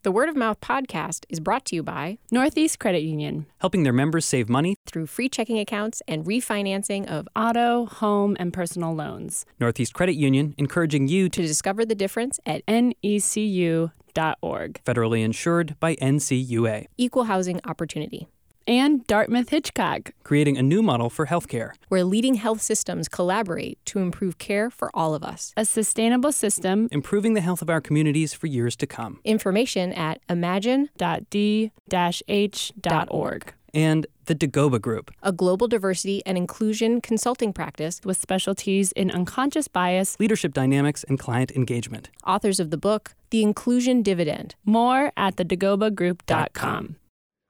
The Word of Mouth podcast is brought to you by Northeast Credit Union, helping their members save money through free checking accounts and refinancing of auto, home, and personal loans. Northeast Credit Union, encouraging you to discover the difference at necu.org. Federally insured by NCUA. Equal housing opportunity. And Dartmouth Hitchcock, creating a new model for healthcare, where leading health systems collaborate to improve care for all of us. A sustainable system, improving the health of our communities for years to come. Information at imagine.d-h.org. And the Dagoba Group, a global diversity and inclusion consulting practice with specialties in unconscious bias, leadership dynamics, and client engagement. Authors of the book, The Inclusion Dividend. More at thedagobagroup.com.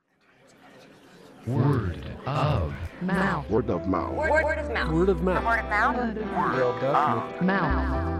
Word of mouth. Word of mouth. Word of mouth. Word of mouth. Word of mouth. Word of mouth.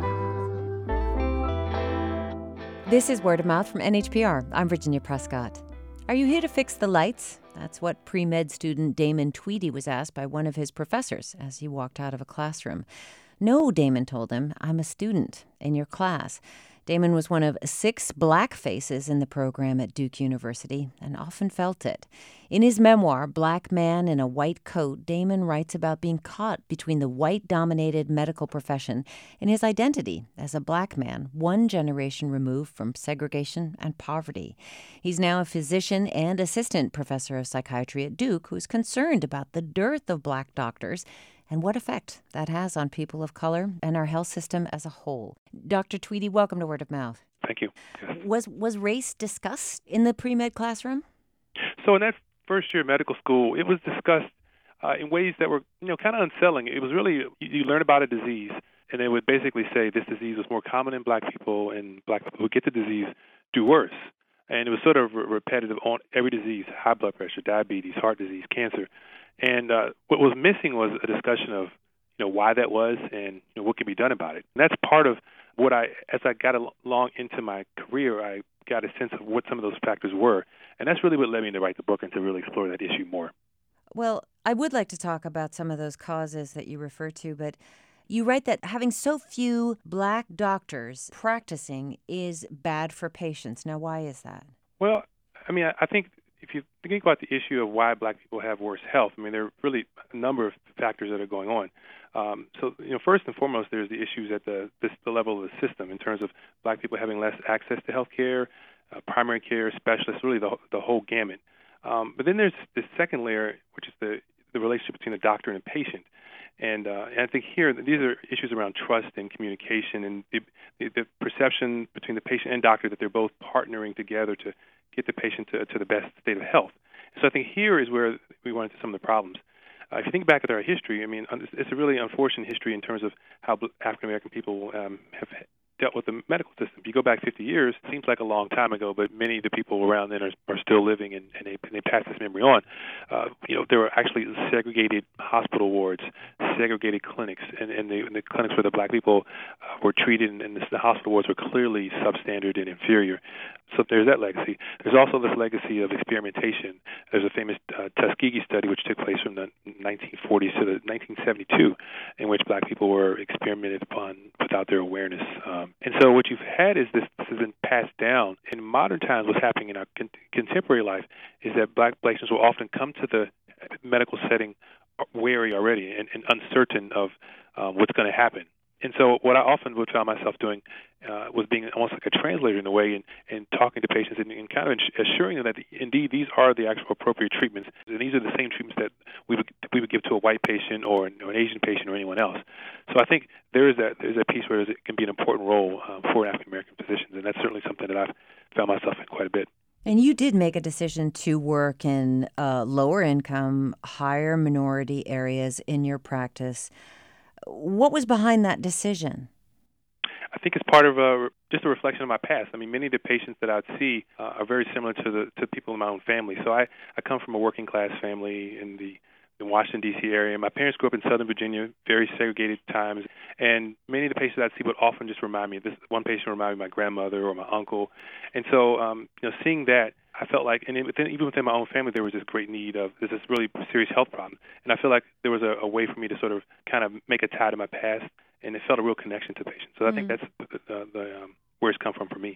This is Word of Mouth from NHPR. I'm Virginia Prescott. Are you here to fix the lights? That's what pre-med student Damon Tweedy was asked by one of his professors as he walked out of a classroom. No, Damon told him, I'm a student in your class. Damon was one of 6 black faces in the program at Duke University and often felt it. In his memoir, Black Man in a White Coat, Damon writes about being caught between the white-dominated medical profession and his identity as a black man, one generation removed from segregation and poverty. He's now a physician and assistant professor of psychiatry at Duke who's concerned about the dearth of black doctors and what effect that has on people of color and our health system as a whole. Dr. Tweedy, welcome to Word of Mouth. Thank you. Was race discussed in the pre-med classroom? So in that first year of medical school, it was discussed in ways that were, kind of unsettling. It was really, you learn about a disease, and they would basically say this disease was more common in black people, and black people who get the disease do worse. And it was sort of repetitive on every disease: high blood pressure, diabetes, heart disease, cancer. And what was missing was a discussion of, why that was and what can be done about it. And that's part of what as I got along into my career, I got a sense of what some of those factors were. And that's really what led me to write the book and to really explore that issue more. Well, I would like to talk about some of those causes that you refer to, but you write that having so few black doctors practicing is bad for patients. Now, why is that? Well, I think if you think about the issue of why black people have worse health, there are really a number of factors that are going on. First and foremost, there's the issues at the level of the system in terms of black people having less access to health care, primary care, specialists, really the whole gamut. But then there's the second layer, which is the relationship between the doctor and the patient. And I think here these are issues around trust and communication and the perception between the patient and doctor that they're both partnering together to get the patient to the best state of health. So I think here is where we run into some of the problems. If you think back at our history, it's a really unfortunate history in terms of how African American people have dealt with the medical system. If you go back 50 years, it seems like a long time ago, but many of the people around then are still living, and they pass this memory on. There were actually segregated hospital wards, segregated clinics, and the clinics where the black people were treated, and the hospital wards were clearly substandard and inferior. So there's that legacy. There's also this legacy of experimentation. There's a famous Tuskegee study which took place from the 1940s to the 1972, in which black people were experimented upon without their awareness. And so what you've had is this has been passed down. In modern times, what's happening in our contemporary life is that black patients will often come to the medical setting wary already and uncertain of what's going to happen. And so what I often would find myself doing was being almost like a translator in a way and talking to patients and kind of assuring them that indeed these are the actual appropriate treatments, and these are the same treatments that we would give to a white patient or an Asian patient or anyone else. So I think there's that piece where it can be an important role for African American physicians, and that's certainly something that I've found myself in quite a bit. And you did make a decision to work in lower income, higher minority areas in your practice. What was behind that decision? I think it's part of just a reflection of my past. Many of the patients that I'd see are very similar to people in my own family. So I come from a working class family in the Washington, D.C. area. My parents grew up in Southern Virginia, very segregated times, and many of the patients I'd see would often just remind me. This one patient reminded me of my grandmother or my uncle. And so, seeing that, I felt like, and even within my own family, there was this great need of this really serious health problem. And I feel like there was a way for me to sort of kind of make a tie to my past, and it felt a real connection to patients. So I think that's the where it's come from for me.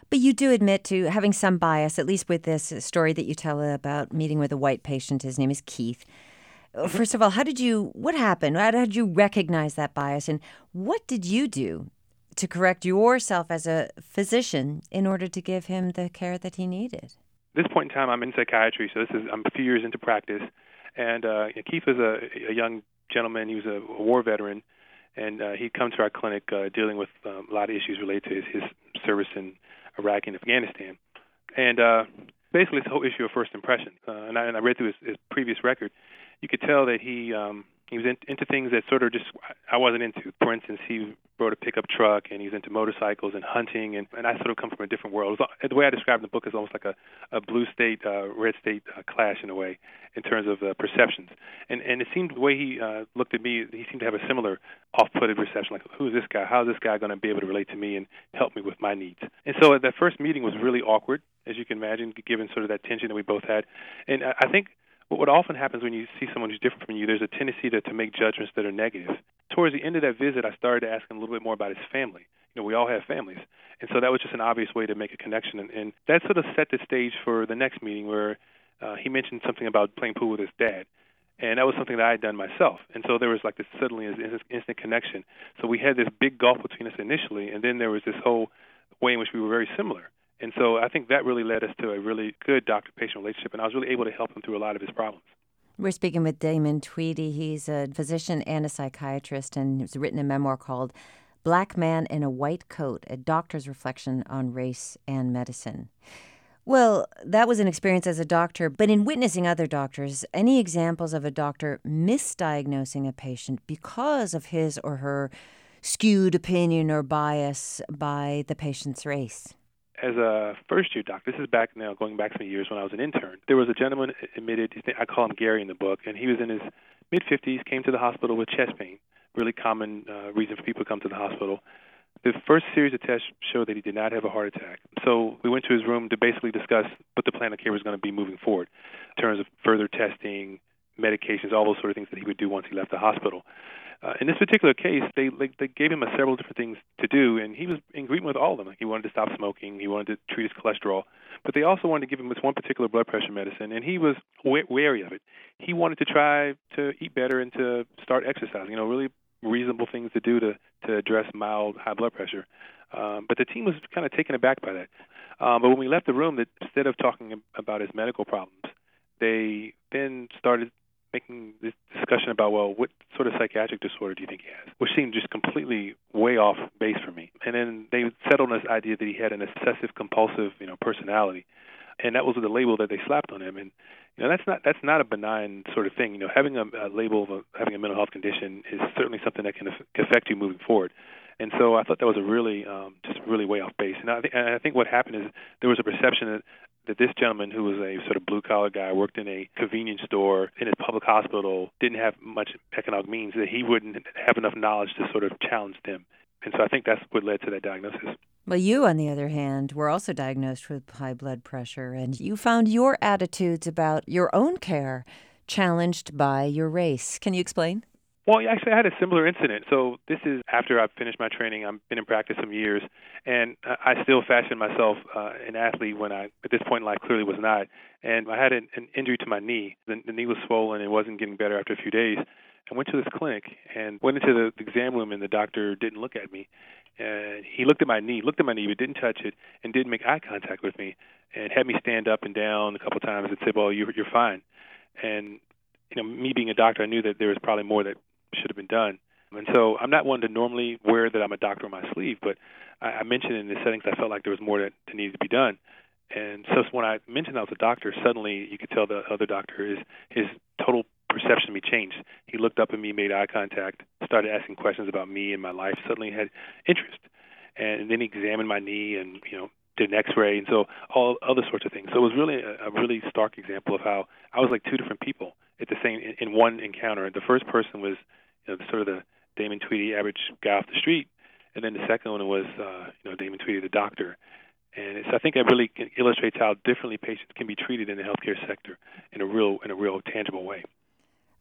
But you do admit to having some bias, at least with this story that you tell about meeting with a white patient. His name is Keith. First of all, what happened? How did you recognize that bias? And what did you do to correct yourself as a physician in order to give him the care that he needed? At this point in time, I'm in psychiatry, so I'm a few years into practice. And Keith was a young gentleman. He was a war veteran, and he'd come to our clinic dealing with a lot of issues related to his service in Iraq and Afghanistan. And basically, it's the whole issue of first impression. And I read through his previous record. You could tell that he was into things that sort of just I wasn't into. For instance, he rode a pickup truck, and he was into motorcycles and hunting, and I sort of come from a different world. The way I describe the book is almost like a blue state, red state clash in a way in terms of perceptions. And it seemed the way he looked at me, he seemed to have a similar off-putted reception, like, who is this guy? How is this guy going to be able to relate to me and help me with my needs? And so that first meeting was really awkward, as you can imagine, given sort of that tension that we both had. And I think what often happens when you see someone who's different from you, there's a tendency to make judgments that are negative. Towards the end of that visit, I started to ask him a little bit more about his family. We all have families. And so that was just an obvious way to make a connection. And that sort of set the stage for the next meeting where he mentioned something about playing pool with his dad. And that was something that I had done myself. And so there was like this suddenly this instant connection. So we had this big gulf between us initially, and then there was this whole way in which we were very similar. And so I think that really led us to a really good doctor-patient relationship, and I was really able to help him through a lot of his problems. We're speaking with Damon Tweedy. He's a physician and a psychiatrist, and he's written a memoir called Black Man in a White Coat, a doctor's reflection on race and medicine. Well, that was an experience as a doctor, but in witnessing other doctors, any examples of a doctor misdiagnosing a patient because of his or her skewed opinion or bias by the patient's race? As a first-year doctor, this is going back some years when I was an intern, there was a gentleman admitted, I call him Gary in the book, and he was in his mid-50s, came to the hospital with chest pain, really common reason for people to come to the hospital. The first series of tests showed that he did not have a heart attack. So we went to his room to basically discuss what the plan of care was going to be moving forward in terms of further testing, medications, all those sort of things that he would do once he left the hospital. In this particular case, they gave him several different things to do, and he was in agreement with all of them. Like, he wanted to stop smoking, he wanted to treat his cholesterol, but they also wanted to give him this one particular blood pressure medicine, and he was wary of it. He wanted to try to eat better and to start exercising, really reasonable things to do to address mild high blood pressure. But the team was kind of taken aback by that. But when we left the room, instead of talking about his medical problems, they then started making this discussion about, well, what sort of psychiatric disorder do you think he has? Which seemed just completely way off base for me. And then they settled on this idea that he had an obsessive-compulsive, personality. And that was the label that they slapped on him. And that's not a benign sort of thing. Having a label of having a mental health condition is certainly something that can affect you moving forward. And so I thought that was a really, just really way off base. And I think what happened is there was a perception that this gentleman, who was a sort of blue-collar guy, worked in a convenience store, in a public hospital, didn't have much economic means, that he wouldn't have enough knowledge to sort of challenge them. And so I think that's what led to that diagnosis. Well, you, on the other hand, were also diagnosed with high blood pressure, and you found your attitudes about your own care challenged by your race. Can you explain? Well, actually, I had a similar incident. So this is after I finished my training. I've been in practice some years, and I still fashioned myself an athlete when I, at this point in life, clearly was not. And I had an injury to my knee. The knee was swollen and it wasn't getting better after a few days. I went to this clinic and went into the exam room, and the doctor didn't look at me. And he looked at my knee, but didn't touch it, and didn't make eye contact with me, and had me stand up and down a couple of times and say, well, you're fine. And me being a doctor, I knew that there was probably more that should have been done. And so I'm not one to normally wear that I'm a doctor on my sleeve, but I mentioned in the settings I felt like there was more that needed to be done. And so when I mentioned I was a doctor, suddenly you could tell the other doctor, his total perception of me changed. He looked up at me, made eye contact, started asking questions about me and my life, suddenly had interest. And then he examined my knee and, did an x-ray, and so all other sorts of things. So it was really a really stark example of how I was like two different people at the same in one encounter. The first person was sort of the Damon Tweedy average guy off the street, and then the second one was Damon Tweedy, the doctor. And I think that really illustrates how differently patients can be treated in the healthcare sector in a real tangible way.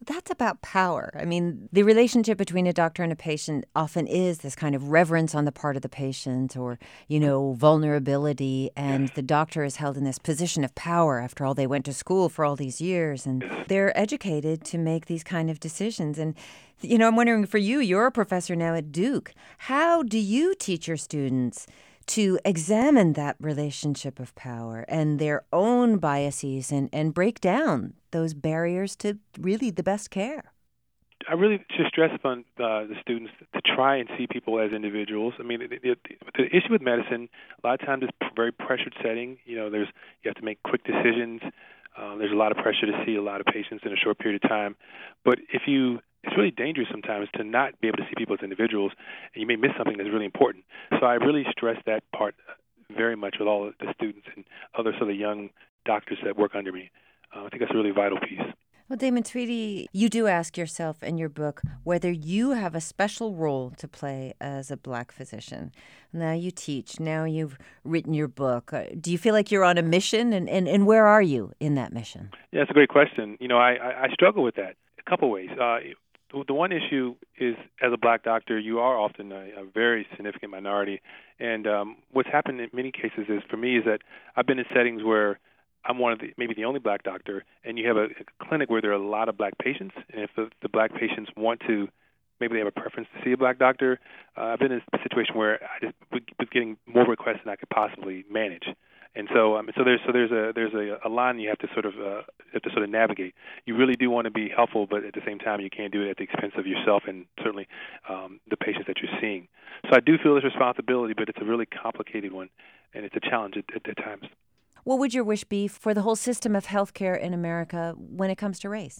That's about power. I mean, the relationship between a doctor and a patient often is this kind of reverence on the part of the patient or, vulnerability. And the doctor is held in this position of power. After all, they went to school for all these years and they're educated to make these kind of decisions. And, I'm wondering for you, you're a professor now at Duke. How do you teach your students to examine that relationship of power and their own biases and break down those barriers to really the best care? I really should stress upon the students to try and see people as individuals. I mean, the issue with medicine, a lot of times it's a very pressured setting. You have to make quick decisions. There's a lot of pressure to see a lot of patients in a short period of time. But it's really dangerous sometimes to not be able to see people as individuals, and you may miss something that's really important. So I really stress that part very much with all of the students and other sort of young doctors that work under me. I think that's a really vital piece. Well, Damon Tweedy, you do ask yourself in your book whether you have a special role to play as a Black physician. Now you teach, now you've written your book. Do you feel like you're on a mission, and where are you in that mission? Yeah, that's a great question. I struggle with that a couple ways. The one issue is, as a Black doctor, you are often a very significant minority. And what's happened in many cases is that I've been in settings where I'm maybe the only Black doctor, and you have a clinic where there are a lot of Black patients. And if the Black patients want to, maybe they have a preference to see a Black doctor, I've been in a situation where I just was getting more requests than I could possibly manage. And so there's a line you have to sort of navigate. You really do want to be helpful, but at the same time, you can't do it at the expense of yourself and certainly the patients that you're seeing. So I do feel this responsibility, but it's a really complicated one, and it's a challenge at times. What would your wish be for the whole system of healthcare in America when it comes to race?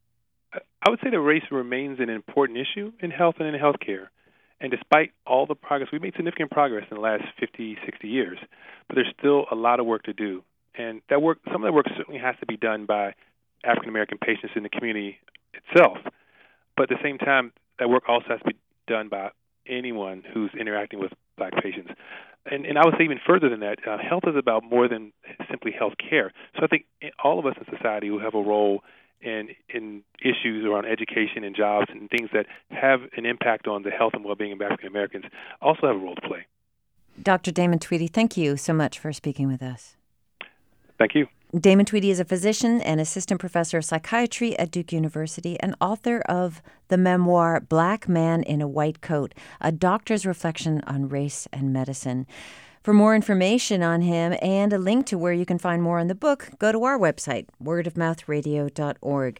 I would say that race remains an important issue in health and in healthcare. And despite all the progress, we've made significant progress in the last 50, 60 years, but there's still a lot of work to do. And some of that work certainly has to be done by African-American patients in the community itself. But at the same time, that work also has to be done by anyone who's interacting with Black patients. And I would say even further than that, health is about more than simply health care. So I think all of us in society who have a role in issues around education and jobs and things that have an impact on the health and well-being of African Americans also have a role to play. Dr. Damon Tweedy, thank you so much for speaking with us. Thank you. Damon Tweedy is a physician and assistant professor of psychiatry at Duke University and author of the memoir Black Man in a White Coat, a doctor's reflection on race and medicine. For more information on him and a link to where you can find more on the book, go to our website, wordofmouthradio.org.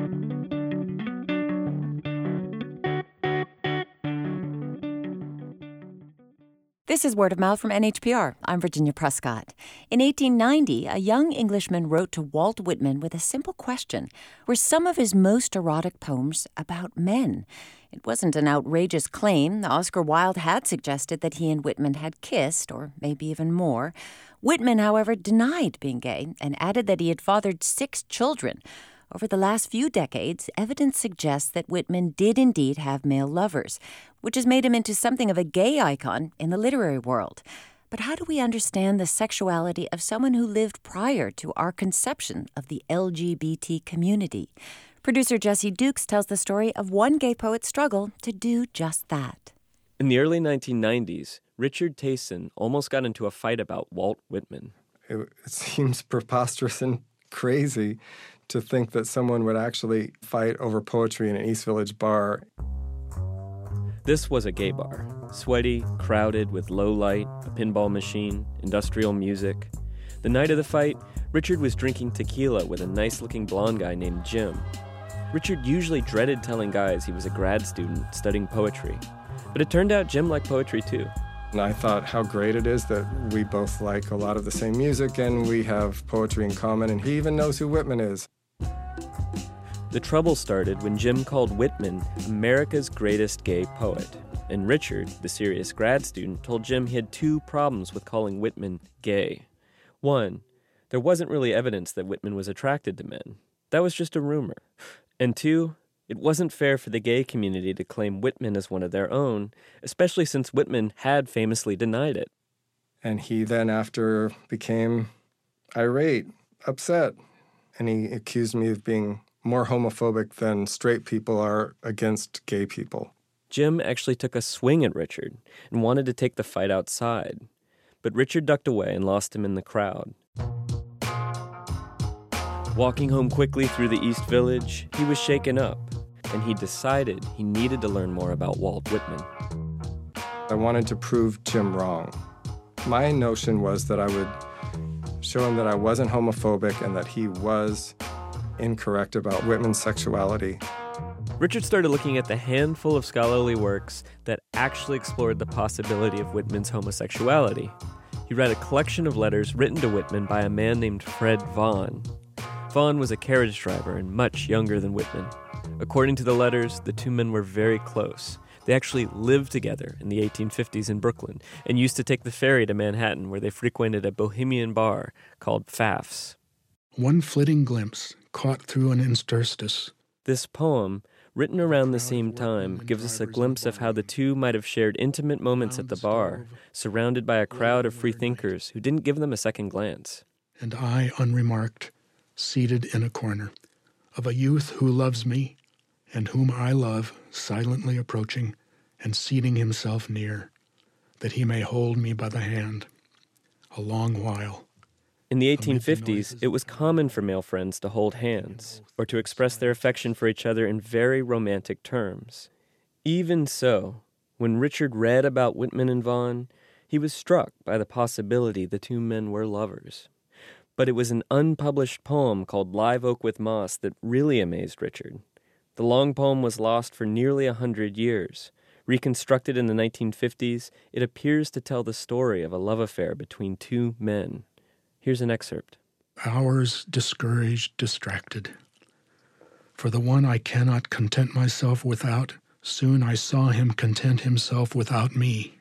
This is Word of Mouth from NHPR. I'm Virginia Prescott. In 1890, a young Englishman wrote to Walt Whitman with a simple question: were some of his most erotic poems about men? It wasn't an outrageous claim. Oscar Wilde had suggested that he and Whitman had kissed, or maybe even more. Whitman, however, denied being gay and added that he had fathered 6 children. Over the last few decades, evidence suggests that Whitman did indeed have male lovers, which has made him into something of a gay icon in the literary world. But how do we understand the sexuality of someone who lived prior to our conception of the LGBT community? Producer Jesse Dukes tells the story of one gay poet's struggle to do just that. In the early 1990s, Richard Tayson almost got into a fight about Walt Whitman. It seems preposterous and crazy to think that someone would actually fight over poetry in an East Village bar. This was a gay bar, sweaty, crowded with low light, a pinball machine, industrial music. The night of the fight, Richard was drinking tequila with a nice-looking blonde guy named Jim. Richard usually dreaded telling guys he was a grad student studying poetry, but it turned out Jim liked poetry too. And I thought how great it is that we both like a lot of the same music and we have poetry in common, and he even knows who Whitman is. The trouble started when Jim called Whitman America's greatest gay poet, and Richard, the serious grad student, told Jim he had 2 problems with calling Whitman gay. 1, there wasn't really evidence that Whitman was attracted to men. That was just a rumor. And 2, it wasn't fair for the gay community to claim Whitman as one of their own, especially since Whitman had famously denied it. And he then after became irate, upset, and he accused me of being more homophobic than straight people are against gay people. Jim actually took a swing at Richard and wanted to take the fight outside. But Richard ducked away and lost him in the crowd. Walking home quickly through the East Village, he was shaken up, and he decided he needed to learn more about Walt Whitman. I wanted to prove Jim wrong. My notion was that I would show him that I wasn't homophobic and that he was incorrect about Whitman's sexuality. Richard started looking at the handful of scholarly works that actually explored the possibility of Whitman's homosexuality. He read a collection of letters written to Whitman by a man named Fred Vaughn. Vaughn was a carriage driver and much younger than Whitman. According to the letters, the two men were very close. They actually lived together in the 1850s in Brooklyn and used to take the ferry to Manhattan, where they frequented a bohemian bar called Pfaff's. One flitting glimpse caught through an interstice. This poem, written around the same time, gives us a glimpse of how the two might have shared intimate moments at the bar, surrounded by a crowd of freethinkers who didn't give them a second glance. And I, unremarked, seated in a corner, of a youth who loves me, and whom I love, silently approaching and seating himself near, that he may hold me by the hand a long while. In the 1850s, it was common for male friends to hold hands, or to express their affection for each other in very romantic terms. Even so, when Richard read about Whitman and Vaughn, he was struck by the possibility the two men were lovers. But it was an unpublished poem called Live Oak with Moss that really amazed Richard. The long poem was lost for nearly 100 years. Reconstructed in the 1950s, it appears to tell the story of a love affair between two men. Here's an excerpt. Hours discouraged, distracted. For the one I cannot content myself without, soon I saw him content himself without me.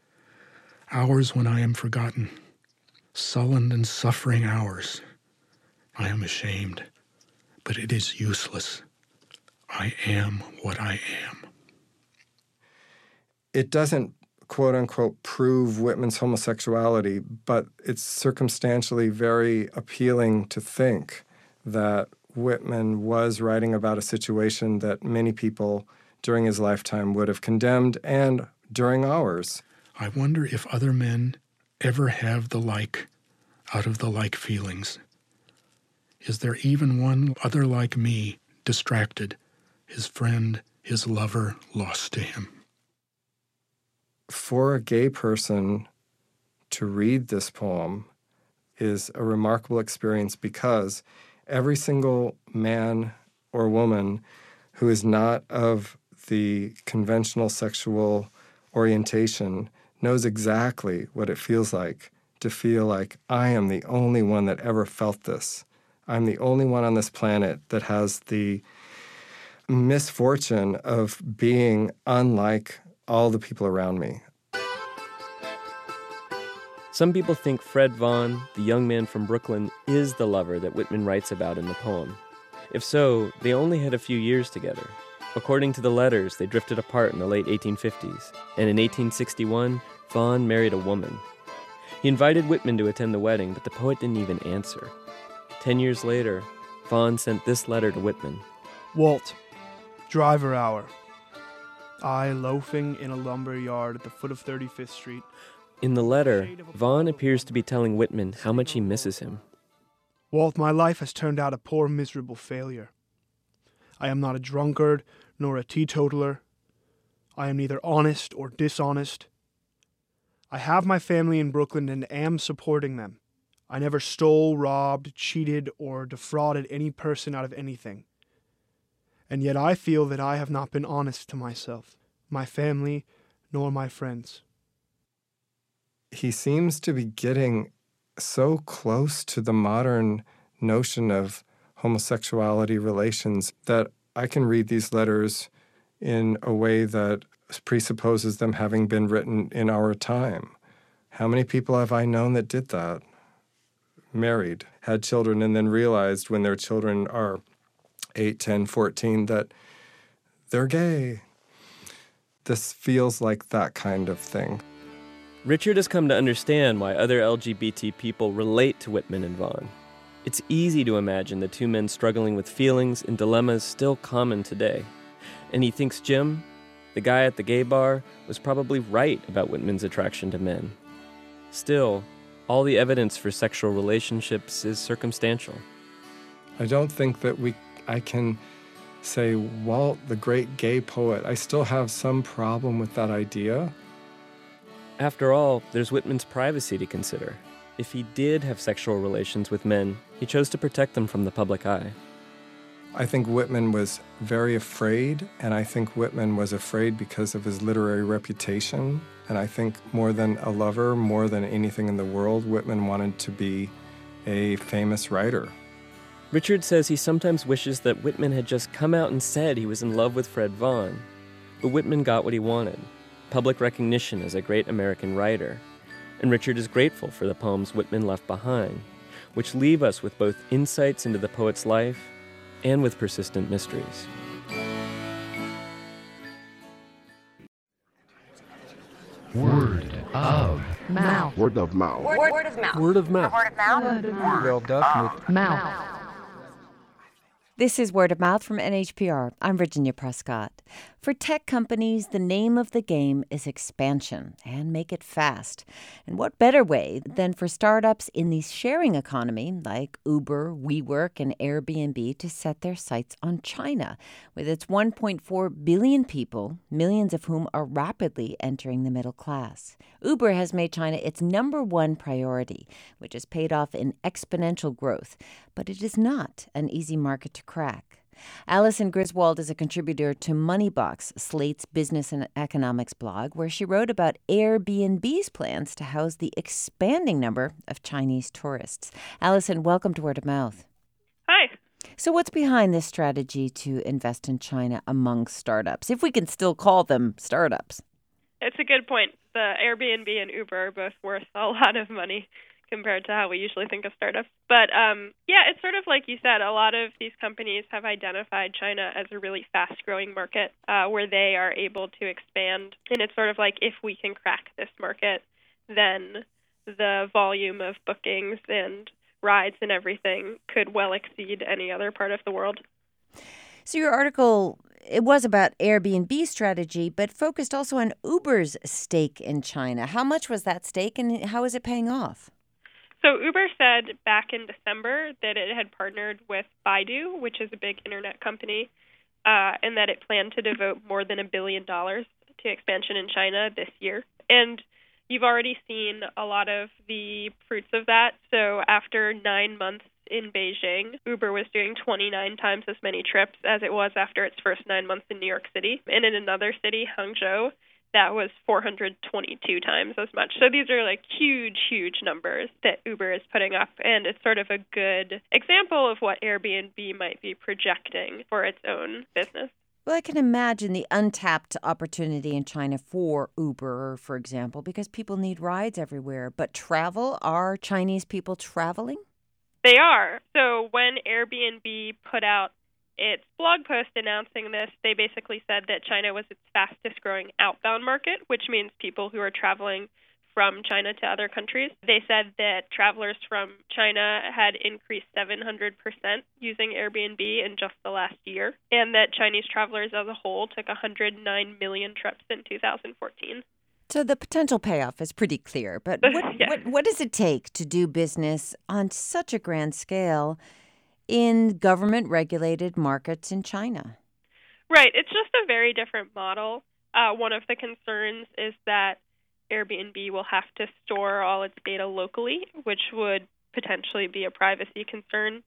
Hours when I am forgotten, sullen and suffering hours. I am ashamed, but it is useless. I am what I am. It doesn't, quote-unquote, prove Whitman's homosexuality, but it's circumstantially very appealing to think that Whitman was writing about a situation that many people during his lifetime would have condemned, and during ours. I wonder if other men ever have the like out of the like feelings. Is there even one other like me, distracted, his friend, his lover, lost to him? For a gay person to read this poem is a remarkable experience, because every single man or woman who is not of the conventional sexual orientation knows exactly what it feels like to feel like, I am the only one that ever felt this. I'm the only one on this planet that has the misfortune of being unlike all the people around me. Some people think Fred Vaughn, the young man from Brooklyn, is the lover that Whitman writes about in the poem. If so, they only had a few years together. According to the letters, they drifted apart in the late 1850s, and in 1861, Vaughn married a woman. He invited Whitman to attend the wedding, but the poet didn't even answer. 10 years later, Vaughn sent this letter to Whitman. Walt, driver hour. I loafing in a lumber yard at the foot of 35th Street. In the letter, Vaughn appears to be telling Whitman how much he misses him. Walt, my life has turned out a poor, miserable failure. I am not a drunkard, nor a teetotaler. I am neither honest or dishonest. I have my family in Brooklyn and am supporting them. I never stole, robbed, cheated, or defrauded any person out of anything. And yet I feel that I have not been honest to myself, my family, nor my friends. He seems to be getting so close to the modern notion of homosexuality relations that I can read these letters in a way that presupposes them having been written in our time. How many people have I known that did that? Married, had children, and then realized when their children are 8, 10, 14 that they're gay. This feels like that kind of thing. Richard has come to understand why other LGBT people relate to Whitman and Vaughn. It's easy to imagine the two men struggling with feelings and dilemmas still common today. And he thinks Jim, the guy at the gay bar, was probably right about Whitman's attraction to men. Still, all the evidence for sexual relationships is circumstantial. I don't think that I can say Walt, the great gay poet. I still have some problem with that idea. After all, there's Whitman's privacy to consider. If he did have sexual relations with men, he chose to protect them from the public eye. I think Whitman was very afraid, and I think Whitman was afraid because of his literary reputation. And I think more than a lover, more than anything in the world, Whitman wanted to be a famous writer. Richard says he sometimes wishes that Whitman had just come out and said he was in love with Fred Vaughn. But Whitman got what he wanted, public recognition as a great American writer. And Richard is grateful for the poems Whitman left behind, which leave us with both insights into the poet's life and with persistent mysteries. Word of mouth. Word of mouth. Word of mouth. Word of mouth. Word of mouth. Well, definitely. Mouth. This is Word of Mouth from NHPR. I'm Virginia Prescott. For tech companies, the name of the game is expansion, and make it fast. And what better way than for startups in the sharing economy like Uber, WeWork, and Airbnb to set their sights on China, with its 1.4 billion people, millions of whom are rapidly entering the middle class. Uber has made China its number one priority, which has paid off in exponential growth. But it is not an easy market to crack. Alison Griswold is a contributor to Moneybox, Slate's business and economics blog, where she wrote about Airbnb's plans to house the expanding number of Chinese tourists. Alison, welcome to Word of Mouth. Hi. So what's behind this strategy to invest in China among startups, if we can still call them startups? It's a good point. The Airbnb and Uber are both worth a lot of money compared to how we usually think of startups. But it's sort of like you said, a lot of these companies have identified China as a really fast-growing market where they are able to expand. And it's sort of like if we can crack this market, then the volume of bookings and rides and everything could well exceed any other part of the world. So your article, it was about Airbnb's strategy, but focused also on Uber's stake in China. How much was that stake and how is it paying off? So Uber said back in December that it had partnered with Baidu, which is a big internet company, and that it planned to devote more than $1 billion to expansion in China this year. And you've already seen a lot of the fruits of that. So after 9 months in Beijing, Uber was doing 29 times as many trips as it was after its first 9 months in New York City. And in another city, Hangzhou, that was 422 times as much. So these are like huge, huge numbers that Uber is putting up. And it's sort of a good example of what Airbnb might be projecting for its own business. Well, I can imagine the untapped opportunity in China for Uber, for example, because people need rides everywhere. But travel, are Chinese people traveling? They are. So when Airbnb put out its blog post announcing this, they basically said that China was its fastest growing outbound market, which means people who are traveling from China to other countries. They said that travelers from China had increased 700% using Airbnb in just the last year, and that Chinese travelers as a whole took 109 million trips in 2014. So the potential payoff is pretty clear, but what does it take to do business on such a grand scale in government-regulated markets in China? Right. It's just a very different model. One of the concerns is that Airbnb will have to store all its data locally, which would potentially be a privacy concern.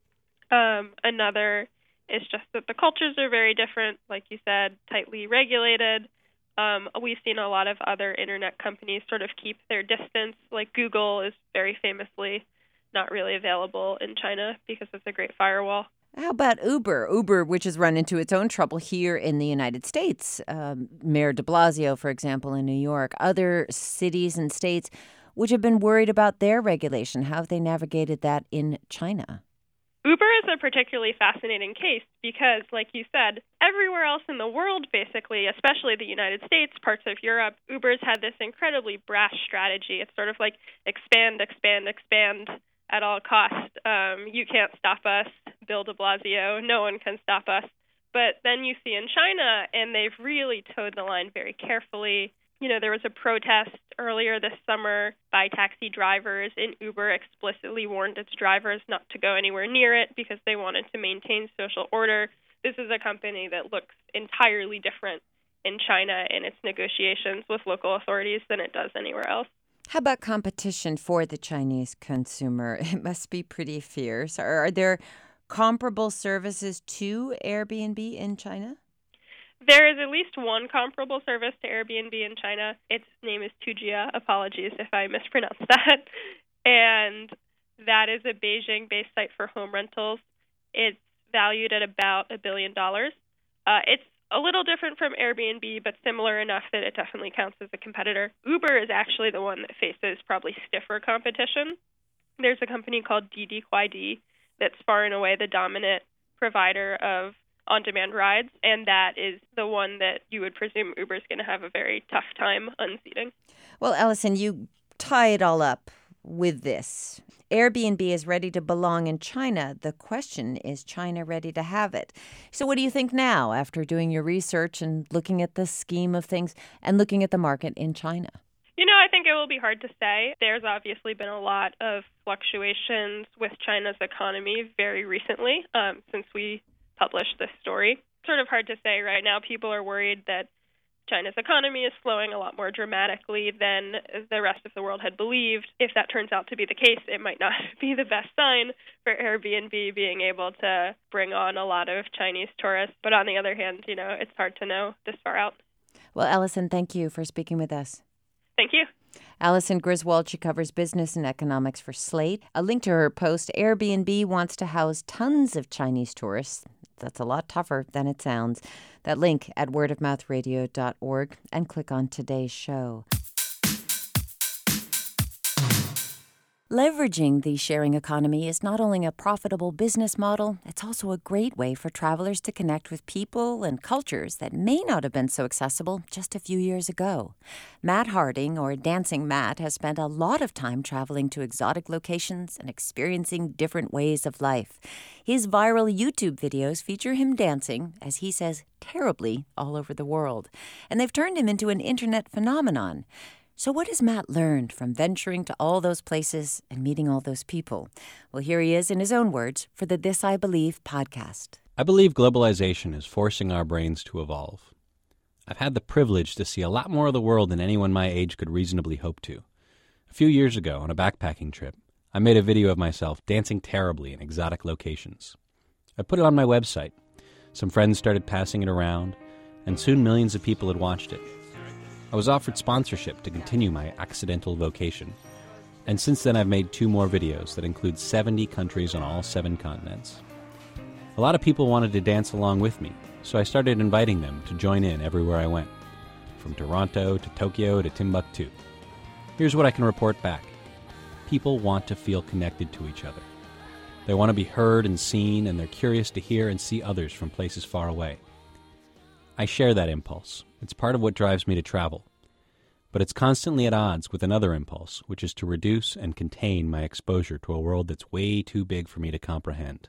Another is just that the cultures are very different, like you said, tightly regulated. We've seen a lot of other internet companies sort of keep their distance, like Google is very famously not really available in China because of the Great Firewall. How about Uber? Uber, which has run into its own trouble here in the United States. Mayor de Blasio, for example, in New York. Other cities and states which have been worried about their regulation. How have they navigated that in China? Uber is a particularly fascinating case because, like you said, everywhere else in the world, basically, especially the United States, parts of Europe, Uber's had this incredibly brash strategy. It's sort of like expand, expand, expand, at all costs. You can't stop us, Bill de Blasio. No one can stop us. But then you see in China, and they've really towed the line very carefully. You know, there was a protest earlier this summer by taxi drivers, and Uber explicitly warned its drivers not to go anywhere near it because they wanted to maintain social order. This is a company that looks entirely different in China in its negotiations with local authorities than it does anywhere else. How about competition for the Chinese consumer? It must be pretty fierce. Are there comparable services to Airbnb in China? There is at least one comparable service to Airbnb in China. Its name is Tujia. Apologies if I mispronounced that. And that is a Beijing-based site for home rentals. It's valued at about $1 billion. It's a little different from Airbnb, but similar enough that it definitely counts as a competitor. Uber is actually the one that faces probably stiffer competition. There's a company called Didi Kuaidi that's far and away the dominant provider of on-demand rides, and that is the one that you would presume Uber's going to have a very tough time unseating. Well, Allison, you tie it all up with this. Airbnb is ready to belong in China. The question is China ready to have it? So what do you think now after doing your research and looking at the scheme of things and looking at the market in China? You know, I think it will be hard to say. There's obviously been a lot of fluctuations with China's economy very recently since we published this story. Sort of hard to say right now. People are worried that China's economy is slowing a lot more dramatically than the rest of the world had believed. If that turns out to be the case, it might not be the best sign for Airbnb being able to bring on a lot of Chinese tourists. But on the other hand, you know, it's hard to know this far out. Well, Allison, thank you for speaking with us. Thank you. Allison Griswold, she covers business and economics for Slate. A link to her post, Airbnb wants to house tons of Chinese tourists. That's a lot tougher than it sounds. That link at wordofmouthradio.org and click on today's show. Leveraging the sharing economy is not only a profitable business model, it's also a great way for travelers to connect with people and cultures that may not have been so accessible just a few years ago. Matt Harding, or Dancing Matt, has spent a lot of time traveling to exotic locations and experiencing different ways of life. His viral YouTube videos feature him dancing, as he says, terribly all over the world. And they've turned him into an internet phenomenon. So what has Matt learned from venturing to all those places and meeting all those people? Well, here he is in his own words for the This I Believe podcast. I believe globalization is forcing our brains to evolve. I've had the privilege to see a lot more of the world than anyone my age could reasonably hope to. A few years ago, on a backpacking trip, I made a video of myself dancing terribly in exotic locations. I put it on my website. Some friends started passing it around, and soon millions of people had watched it. I was offered sponsorship to continue my accidental vocation, and since then I've made 2 more videos that include 70 countries on all 7 continents. A lot of people wanted to dance along with me, so I started inviting them to join in everywhere I went, from Toronto to Tokyo to Timbuktu. Here's what I can report back. People want to feel connected to each other. They want to be heard and seen, and they're curious to hear and see others from places far away. I share that impulse. It's part of what drives me to travel. But it's constantly at odds with another impulse, which is to reduce and contain my exposure to a world that's way too big for me to comprehend.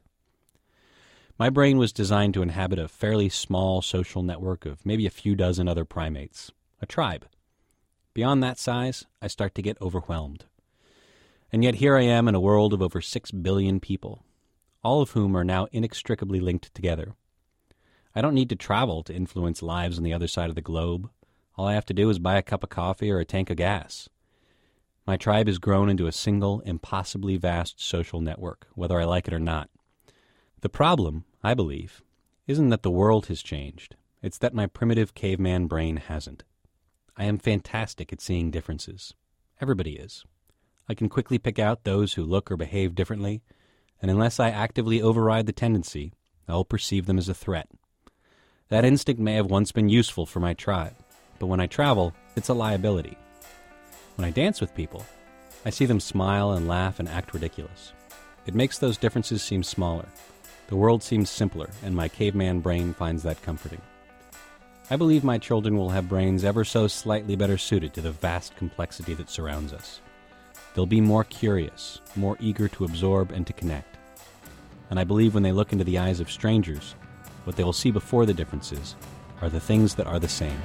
My brain was designed to inhabit a fairly small social network of maybe a few dozen other primates, a tribe. Beyond that size, I start to get overwhelmed. And yet here I am in a world of over 6 billion people, all of whom are now inextricably linked together. I don't need to travel to influence lives on the other side of the globe. All I have to do is buy a cup of coffee or a tank of gas. My tribe has grown into a single, impossibly vast social network, whether I like it or not. The problem, I believe, isn't that the world has changed. It's that my primitive caveman brain hasn't. I am fantastic at seeing differences. Everybody is. I can quickly pick out those who look or behave differently, and unless I actively override the tendency, I'll perceive them as a threat. That instinct may have once been useful for my tribe, but when I travel, it's a liability. When I dance with people, I see them smile and laugh and act ridiculous. It makes those differences seem smaller. The world seems simpler, and my caveman brain finds that comforting. I believe my children will have brains ever so slightly better suited to the vast complexity that surrounds us. they'll be more curious, more eager to absorb and to connect. And I believe when they look into the eyes of strangers, what they will see before the differences are the things that are the same.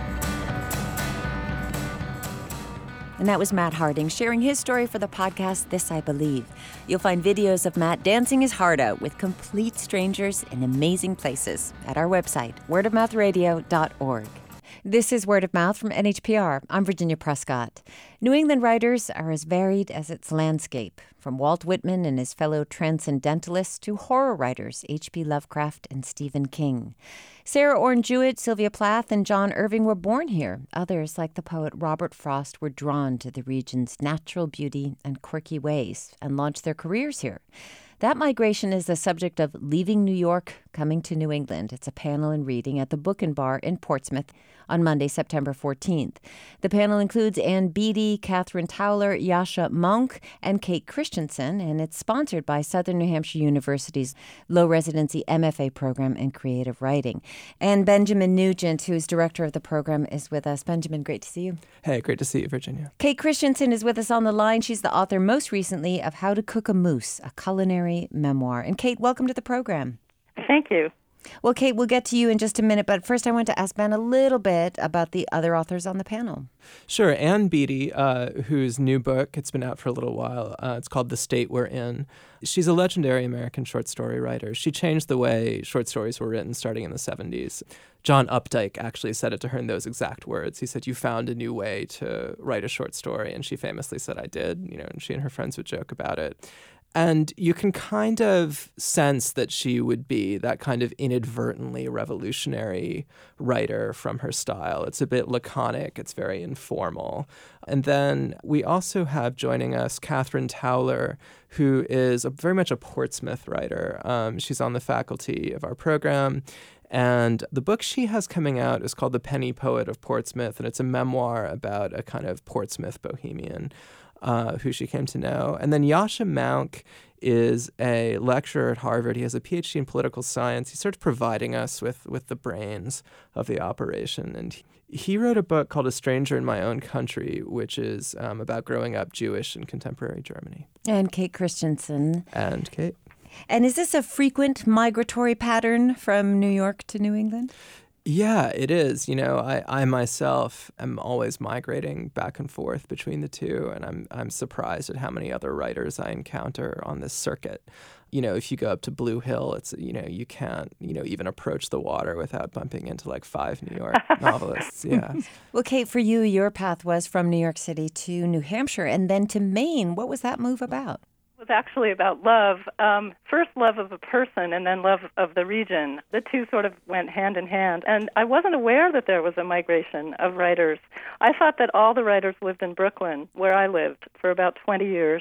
And that was Matt Harding sharing his story for the podcast This I Believe. You'll find videos of Matt dancing his heart out with complete strangers in amazing places at our website, wordofmouthradio.org. This is Word of Mouth from NHPR. I'm Virginia Prescott. New England writers are as varied as its landscape, from Walt Whitman and his fellow transcendentalists to horror writers H.P. Lovecraft and Stephen King. Sarah Orne Jewett, Sylvia Plath, and John Irving were born here. Others, like the poet Robert Frost, were drawn to the region's natural beauty and quirky ways and launched their careers here. That migration is the subject of Leaving New York, Coming to New England. It's a panel and reading at the Book and Bar in Portsmouth on Monday, September 14th. The panel includes Ann Beattie, Catherine Towler, Yasha Monk, and Kate Christensen, and it's sponsored by Southern New Hampshire University's Low Residency MFA program in creative writing. And Benjamin Nugent, who's director of the program, is with us. Benjamin, great to see you. Hey, great to see you, Virginia. Kate Christensen is with us on the line. She's the author most recently of How to Cook a Moose, a culinary memoir. And Kate, welcome to the program. Thank you. Well, Kate, we'll get to you in just a minute, but first I want to ask Ben a little bit about the other authors on the panel. Sure. Ann Beattie, whose new book, it's been out for a little while, it's called The State We're In. She's a legendary American short story writer. She changed the way short stories were written starting in the 70s. John Updike actually said it to her in those exact words. He said, "You found a new way to write a short story." And she famously said, "I did," and she and her friends would joke about it. And you can kind of sense that she would be that kind of inadvertently revolutionary writer from her style. It's a bit laconic. It's very informal. And then we also have joining us Catherine Towler, who is very much a Portsmouth writer. She's on the faculty of our program. And the book she has coming out is called The Penny Poet of Portsmouth, and it's a memoir about a kind of Portsmouth bohemian who she came to know. And then Yasha Monk is a lecturer at Harvard. He has a PhD in political science. He starts providing us with the brains of the operation. And he wrote a book called A Stranger in My Own Country, which is about growing up Jewish in contemporary Germany. And Kate Christensen. And Kate. And is this a frequent migratory pattern from New York to New England? Yeah, it is. I myself am always migrating back and forth between the two, and I'm surprised at how many other writers I encounter on this circuit. If you go up to Blue Hill, it's you can't even approach the water without bumping into like 5 New York novelists. Yeah. Well, Kate, for you, your path was from New York City to New Hampshire and then to Maine. What was that move about? It was actually about love. First love of a person and then love of the region. The two sort of went hand in hand. And I wasn't aware that there was a migration of writers. I thought that all the writers lived in Brooklyn, where I lived for about 20 years.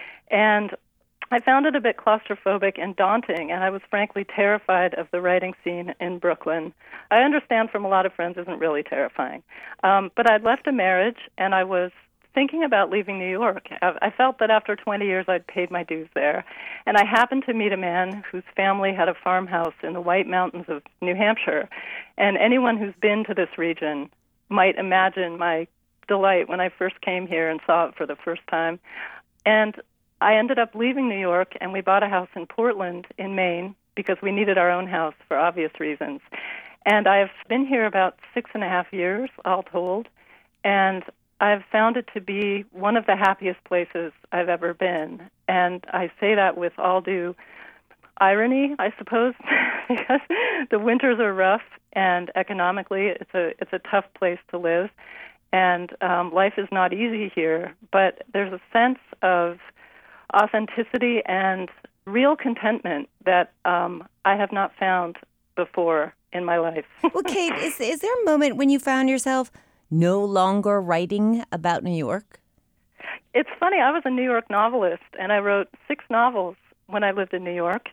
And I found it a bit claustrophobic and daunting, and I was frankly terrified of the writing scene in Brooklyn. I understand from a lot of friends isn't really terrifying. But I'd left a marriage, and I was thinking about leaving New York. I felt that after 20 years I'd paid my dues there. And I happened to meet a man whose family had a farmhouse in the White Mountains of New Hampshire. And anyone who's been to this region might imagine my delight when I first came here and saw it for the first time. And I ended up leaving New York, and we bought a house in Portland in Maine because we needed our own house for obvious reasons. And I've been here about 6.5 years, all told. And I've found it to be one of the happiest places I've ever been. And I say that with all due irony, I suppose, because the winters are rough and economically it's a tough place to live. And life is not easy here, but there's a sense of authenticity and real contentment that I have not found before in my life. Well, Kate, is there a moment when you found yourself no longer writing about New York? It's funny. I was a New York novelist, and I wrote 6 novels when I lived in New York.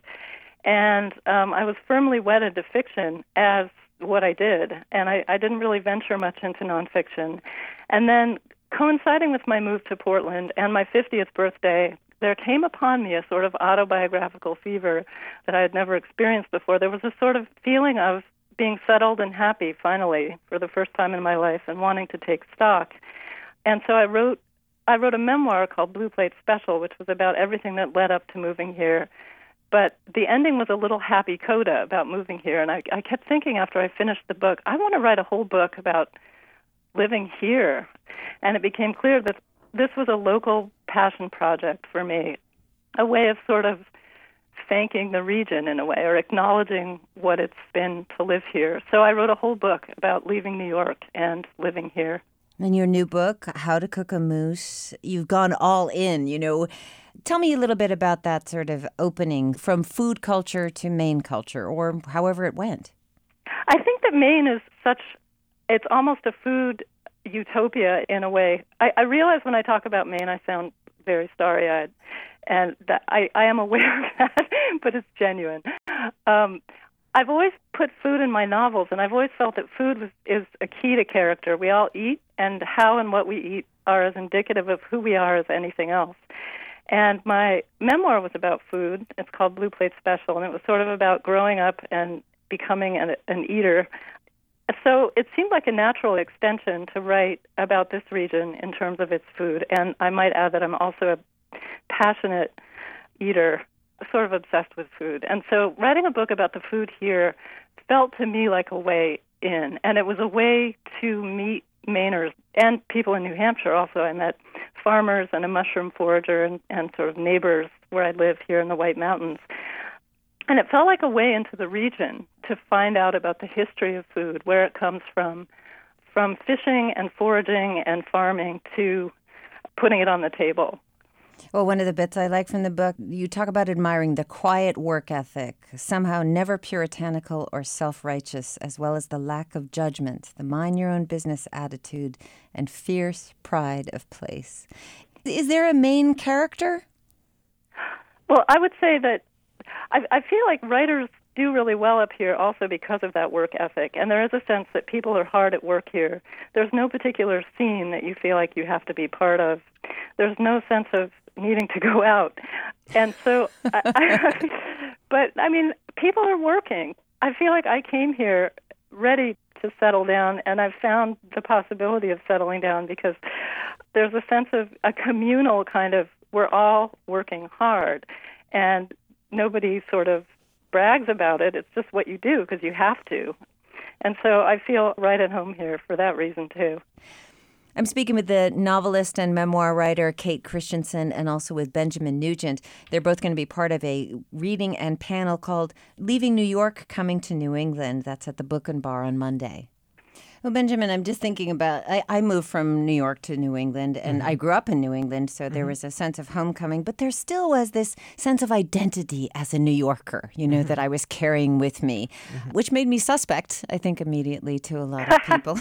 And I was firmly wedded to fiction as what I did, and I didn't really venture much into nonfiction. And then coinciding with my move to Portland and my 50th birthday, there came upon me a sort of autobiographical fever that I had never experienced before. There was a sort of feeling of being settled and happy, finally, for the first time in my life, and wanting to take stock. And so I wrote I wrote a memoir called Blue Plate Special, which was about everything that led up to moving here. But the ending was a little happy coda about moving here. And I kept thinking after I finished the book, I want to write a whole book about living here. And it became clear that this was a local passion project for me, a way of sort of thanking the region in a way, or acknowledging what it's been to live here. So I wrote a whole book about leaving New York and living here. In your new book, How to Cook a Moose, you've gone all in, you know. Tell me a little bit about that sort of opening from food culture to Maine culture, or however it went. I think that Maine is it's almost a food utopia in a way. I realize when I talk about Maine, I sound very starry-eyed, and that I am aware of that, but it's genuine. I've always put food in my novels, and I've always felt that food is a key to character. We all eat, and how and what we eat are as indicative of who we are as anything else. And my memoir was about food. It's called Blue Plate Special, and it was sort of about growing up and becoming an eater. So it seemed like a natural extension to write about this region in terms of its food. And I might add that I'm also a passionate eater, sort of obsessed with food. And so writing a book about the food here felt to me like a way in. And it was a way to meet Mainers and people in New Hampshire also. I met farmers and a mushroom forager and sort of neighbors where I live here in the White Mountains. And it felt like a way into the region to find out about the history of food, where it comes from fishing and foraging and farming to putting it on the table. Well, one of the bits I like from the book, you talk about admiring the quiet work ethic, somehow never puritanical or self-righteous, as well as the lack of judgment, the mind-your-own-business attitude, and fierce pride of place. Is there a main character? Well, I would say that I feel like writers do really well up here also because of that work ethic. And there is a sense that people are hard at work here. There's no particular scene that you feel like you have to be part of. There's no sense of needing to go out. And so, but I mean, people are working. I feel like I came here ready to settle down, and I've found the possibility of settling down because there's a sense of a communal kind of, we're all working hard. And nobody sort of brags about it. It's just what you do because you have to. And so I feel right at home here for that reason, too. I'm speaking with the novelist and memoir writer Kate Christensen and also with Benjamin Nugent. They're both going to be part of a reading and panel called Leaving New York, Coming to New England. That's at the Book and Bar on Monday. Well, Benjamin, I'm just thinking about, I moved from New York to New England, and I grew up in New England, so there was a sense of homecoming, but there still was this sense of identity as a New Yorker, you know, that I was carrying with me, which made me suspect, I think, immediately to a lot of people.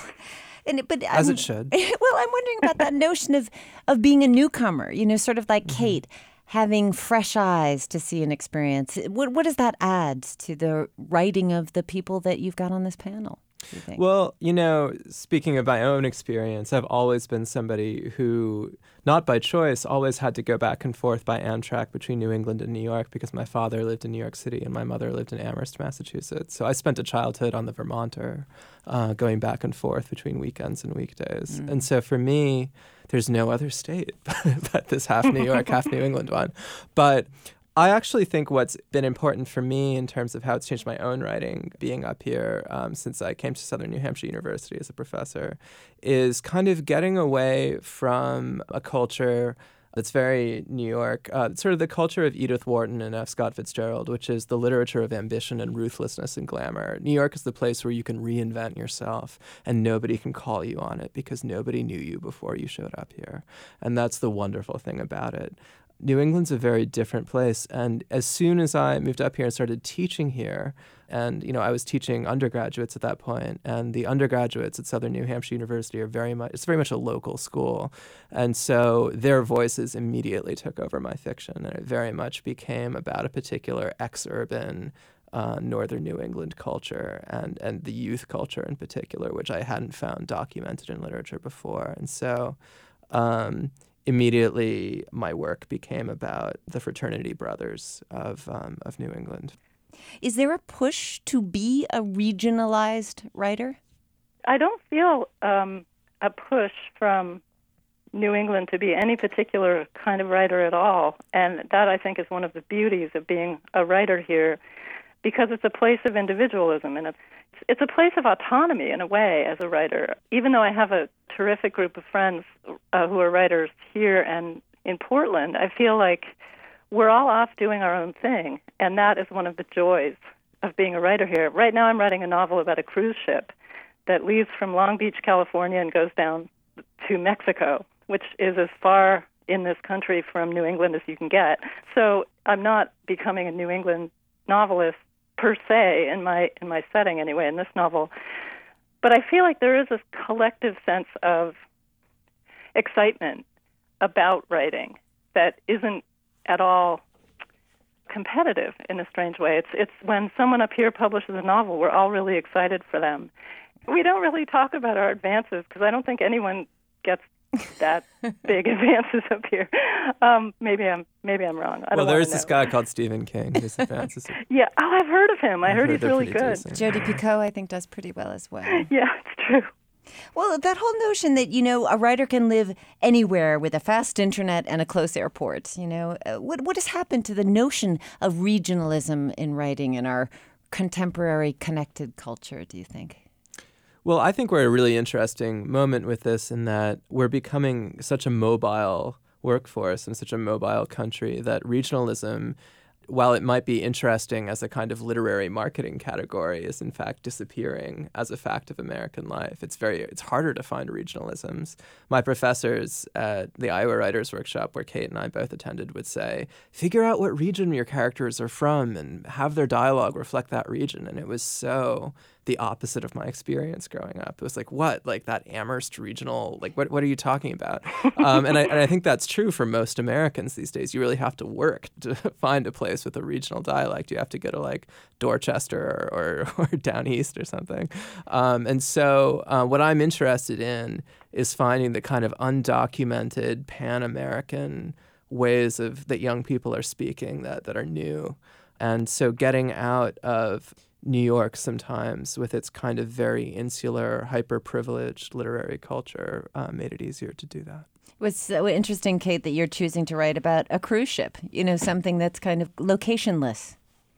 As it should. Well, I'm wondering about that notion of being a newcomer, you know, sort of like Kate, having fresh eyes to see an experience. What does that add to the writing of the people that you've got on this panel? Well, you know, speaking of my own experience, I've always been somebody who, not by choice, always had to go back and forth by Amtrak between New England and New York because my father lived in New York City and my mother lived in Amherst, Massachusetts. So I spent a childhood on the Vermonter, going back and forth between weekends and weekdays. And so for me, there's no other state but this half New York, half New England one. But I actually think what's been important for me in terms of how it's changed my own writing, being up here since I came to Southern New Hampshire University as a professor, is kind of getting away from a culture that's very New York, sort of the culture of Edith Wharton and F. Scott Fitzgerald, which is the literature of ambition and ruthlessness and glamour. New York is the place where you can reinvent yourself and nobody can call you on it because nobody knew you before you showed up here. And that's the wonderful thing about it. New England's a very different place. And as soon as I moved up here and started teaching here, and, you know, I was teaching undergraduates at that point, and the undergraduates at Southern New Hampshire University it's very much a local school. And so their voices immediately took over my fiction, and it very much became about a particular ex-urban northern New England culture and the youth culture in particular, which I hadn't found documented in literature before. And so immediately my work became about the fraternity brothers of New England. Is there a push to be a regionalized writer? I don't feel a push from New England to be any particular kind of writer at all. And that, I think, is one of the beauties of being a writer here, because it's a place of individualism, and it's a place of autonomy in a way as a writer. Even though I have a terrific group of friends who are writers here and in Portland, I feel like we're all off doing our own thing, and that is one of the joys of being a writer here. Right now I'm writing a novel about a cruise ship that leaves from Long Beach, California, and goes down to Mexico, which is as far in this country from New England as you can get. So I'm not becoming a New England novelist per se in my setting anyway in this novel. But I feel like there is this collective sense of excitement about writing that isn't at all competitive in a strange way. It's when someone up here publishes a novel, we're all really excited for them. We don't really talk about our advances because I don't think anyone gets that big advances up here. Maybe I'm wrong. I don't there's this guy called Stephen King. His advances. Yeah. Oh, I've heard of him. I heard he's really good. Jodi Picoult, I think, does pretty well as well. Yeah, it's true. Well, that whole notion that, a writer can live anywhere with a fast internet and a close airport, what has happened to the notion of regionalism in writing in our contemporary connected culture, do you think? Well, I think we're at a really interesting moment with this in that we're becoming such a mobile workforce and such a mobile country that regionalism, while it might be interesting as a kind of literary marketing category, is in fact disappearing as a fact of American life. It's harder to find regionalisms. My professors at the Iowa Writers Workshop, where Kate and I both attended, would say, figure out what region your characters are from and have their dialogue reflect that region. And it was so the opposite of my experience growing up. It was like, what? Like that Amherst regional, like what are you talking about? And I think that's true for most Americans these days. You really have to work to find a place with a regional dialect. You have to go to like Dorchester or down east or something. And so what I'm interested in is finding the kind of undocumented Pan-American ways that young people are speaking that are new. And so getting out of New York sometimes with its kind of very insular, hyper-privileged literary culture made it easier to do that. It was so interesting, Kate, that you're choosing to write about a cruise ship, something that's kind of locationless.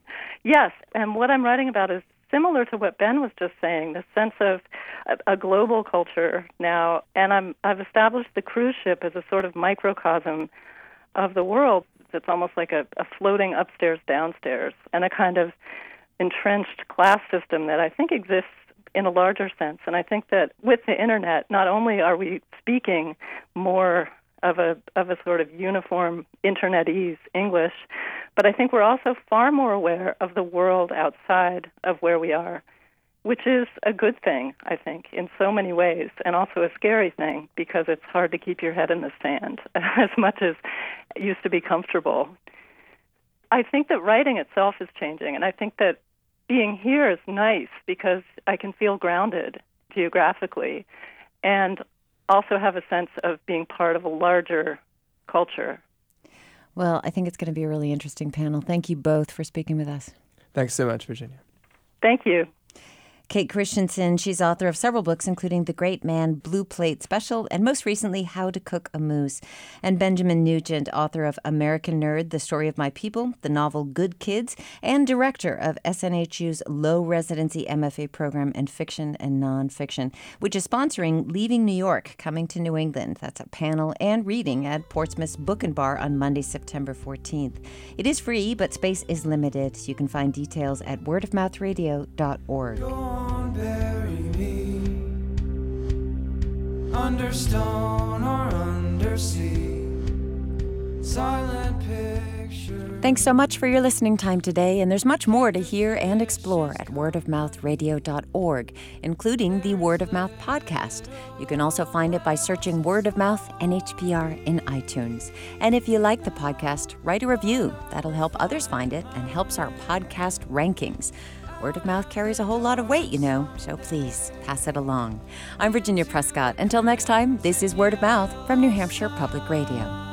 Yes, and what I'm writing about is similar to what Ben was just saying, the sense of a global culture now. And I've established the cruise ship as a sort of microcosm of the world. It's almost like a floating upstairs, downstairs, and a kind of entrenched class system that I think exists in a larger sense. And I think that with the internet, not only are we speaking more of a sort of uniform internetese English, but I think we're also far more aware of the world outside of where we are, which is a good thing, I think, in so many ways, and also a scary thing because it's hard to keep your head in the sand as much as it used to be comfortable. I think that writing itself is changing, and I think that being here is nice because I can feel grounded geographically and also have a sense of being part of a larger culture. Well, I think it's going to be a really interesting panel. Thank you both for speaking with us. Thanks so much, Virginia. Thank you. Kate Christensen, she's author of several books, including The Great Man Blue Plate Special, and most recently, How to Cook a Moose. And Benjamin Nugent, author of American Nerd, The Story of My People, the novel Good Kids, and director of SNHU's low residency MFA program in fiction and nonfiction, which is sponsoring Leaving New York, Coming to New England. That's a panel and reading at Portsmouth's Book and Bar on Monday, September 14th. It is free, but space is limited. You can find details at wordofmouthradio.org. Bury me under stone or under sea, silent picture. Thanks so much for your listening time today, and there's much more to hear and explore at wordofmouthradio.org, including the Word of Mouth podcast. You can also find it by searching Word of Mouth NHPR in iTunes. And if you like the podcast, write a review. That'll help others find it and helps our podcast rankings. Word of mouth carries a whole lot of weight, so please pass it along. I'm Virginia Prescott. Until next time, this is Word of Mouth from New Hampshire Public Radio.